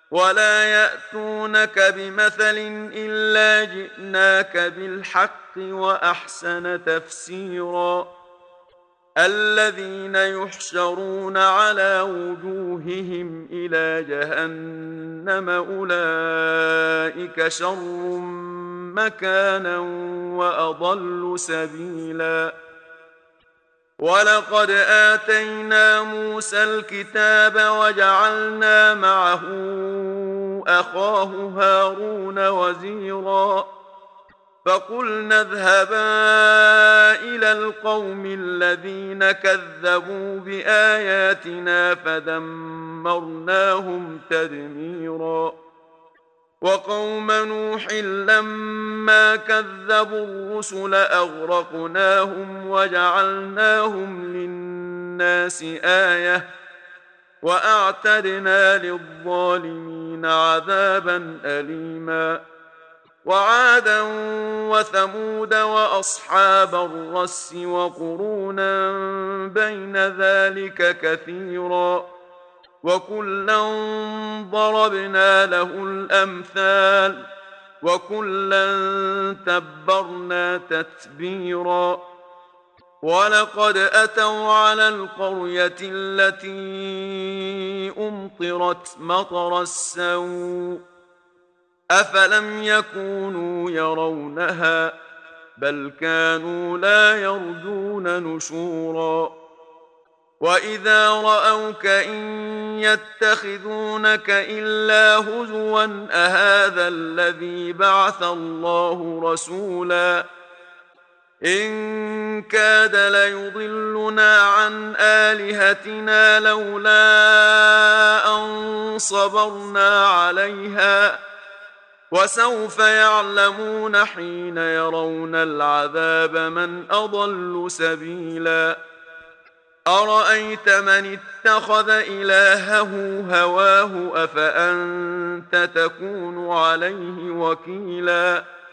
ولا يأتونك بمثل إلا جئناك بالحق وأحسن تفسيرا. الذين يحشرون على وجوههم إلى جهنم أولئك شر مكانا وأضل سبيلا. ولقد آتينا موسى الكتاب وجعلنا معه أخاه هارون وزيرا. فقلنا اذهبا إلى القوم الذين كذبوا بآياتنا فدمرناهم تدميرا. وقوم نوح لما كذبوا الرسل أغرقناهم وجعلناهم للناس آية وأعتدنا للظالمين عذابا أليما. وعادا وثمود وأصحاب الرس وقرونا بين ذلك كثيرا. وكلا ضربنا له الأمثال وكلا تبرنا تتبيرا. ولقد أتوا على القرية التي أمطرت مطر السوء أفلم يكونوا يرونها بل كانوا لا يرجون نشورا. وإذا رأوك إن يتخذونك إلا هزوا أهذا الذي بعث الله رسولا إن كاد ليضلنا عن آلهتنا لولا أن صبرنا عليها وسوف يعلمون حين يرون العذاب من أضل سبيلا. أرأيت من اتخذ إلهه هواه أفأنت تكون عليه وكيلا.